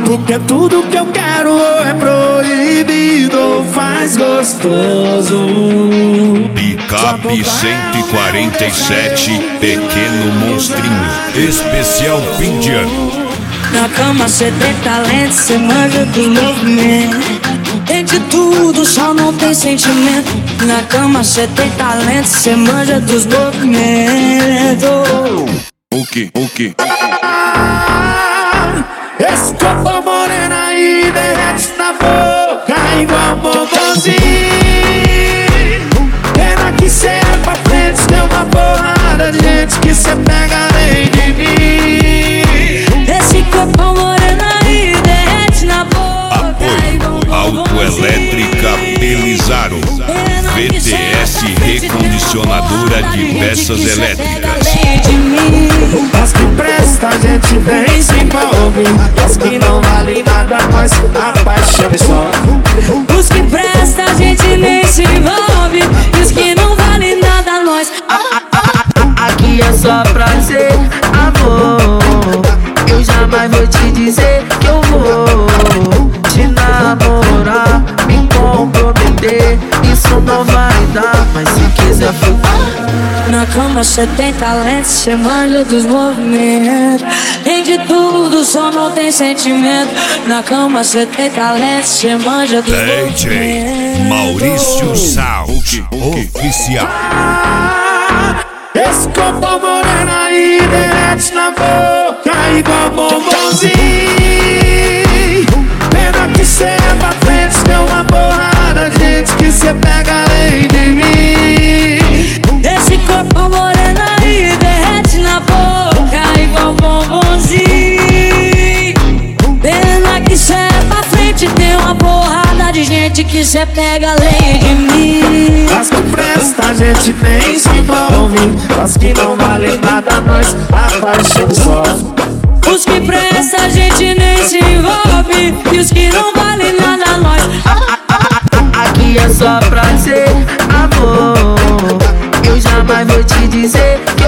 Porque tudo que eu quero é proibido, faz gostoso. Picape 147, Pequeno Monstrinho, especial fim de ano. Na cama cê tem talento, cê manja do movimento. Tem de tudo, só não tem sentimento. Na cama cê tem talento, cê manja dos movimentos. O que? Esse corpo morena aí derrete na boca igual bombonzinho. Pena que cê é pra frente, tem uma porrada de gente que cê pega além de mim. Esse corpo morena aí derrete na boca. Apoio Autoelétrica Belizaro, VTS recondicionadora de peças elétricas. As que presta a gente nem se envolve, as que não vale nada nós apaixona só. Os que presta a gente nem se envolve, e os que não vale nada nós. Aqui é só prazer, amor. Eu jamais vou te dizer que eu vou te namorar, me comprometer. Isso não vai dar, mas se quiser ficar. Na cama cê tem talento, cê manja dos movimentos. Tem de tudo, só não tem sentimento. Na cama cê tem talento, cê manja dos movimentos. DJ Maurício Sound Oficial. Esse corpo morena aí derrete na boca igual bombonzinho. Pena que cê é pra frente, tem uma porrada de gente que cê pega além de mim. Esse corpo morena aí derrete na boca igual bombonzinho. Pena que cê é pra frente, tem uma porrada de gente que cê pega além de mim. As que presta a gente nem se envolve, as que não valem nada nós apaixona só. Os que presta a gente nem se envolve, e os que não valem nada nós. Aqui é só prazer, amor. Eu jamais vou te dizer